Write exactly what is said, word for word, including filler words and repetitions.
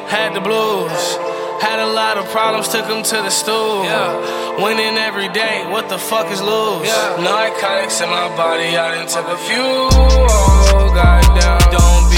had the blues. Had a lot of problems, took them to the stool. Yeah. Winning every day, what the fuck is lose? Yeah. Narcotics in my body, I done took a few. Oh, goddamn. Don't be